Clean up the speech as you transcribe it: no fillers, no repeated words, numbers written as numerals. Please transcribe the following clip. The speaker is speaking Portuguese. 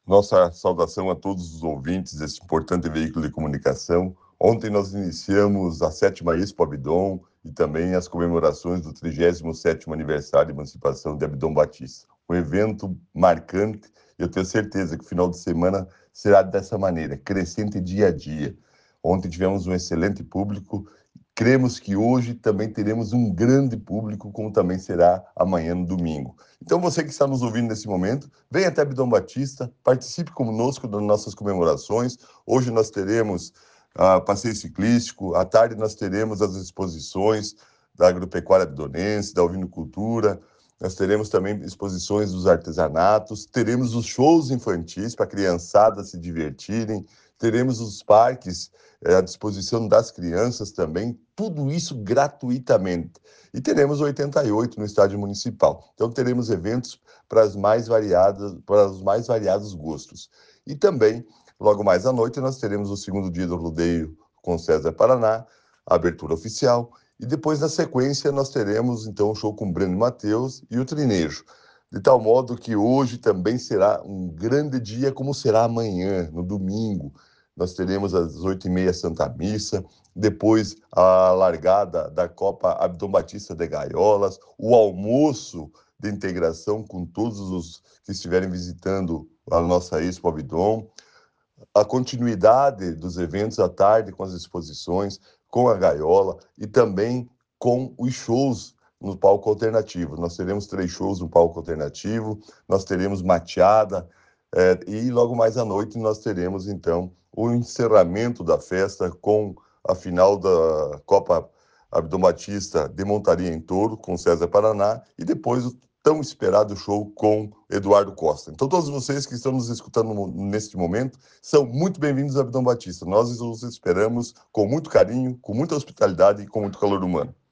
Nossa saudação a todos os ouvintes desse importante veículo de comunicação. Ontem nós iniciamos a 7ª Expo Abdon e também as comemorações do 37º aniversário de emancipação de Abdon Batista. Um evento marcante, eu tenho certeza que o final de semana será dessa maneira, crescente dia a dia. Ontem tivemos um excelente público, cremos que hoje também teremos um grande público, como também será amanhã no domingo. Então você que está nos ouvindo nesse momento, venha até Abdon Batista, participe conosco das nossas comemorações. Hoje nós teremos passeio ciclístico, à tarde nós teremos as exposições da agropecuária abdonense, da ovinocultura, nós teremos também exposições dos artesanatos, teremos os shows infantis para a criançada se divertirem, teremos os parques à disposição das crianças também, tudo isso gratuitamente. E teremos o 88 no estádio municipal. Então teremos eventos para os mais variados gostos. E também, logo mais à noite, nós teremos o segundo dia do rodeio com César Paraná, a abertura oficial, e depois, na sequência, nós teremos, então, o show com Breno Matheus e o Trinejo. De tal modo que hoje também será um grande dia, como será amanhã, no domingo. Nós teremos às 8h30 Santa Missa, depois a largada da Copa Abdon Batista de Gaiolas, o almoço de integração com todos os que estiverem visitando a nossa Expo Abdon, a continuidade dos eventos à tarde com as exposições, com a gaiola e também com os shows no palco alternativo. Nós teremos 3 shows no palco alternativo, nós teremos mateada, e logo mais à noite nós teremos, então, o encerramento da festa com a final da Copa Abdon Batista de Montaria em Touro, com César Paraná, e depois o tão esperado show com Eduardo Costa. Então, todos vocês que estão nos escutando neste momento, são muito bem-vindos a Abdon Batista. Nós os esperamos com muito carinho, com muita hospitalidade e com muito calor humano.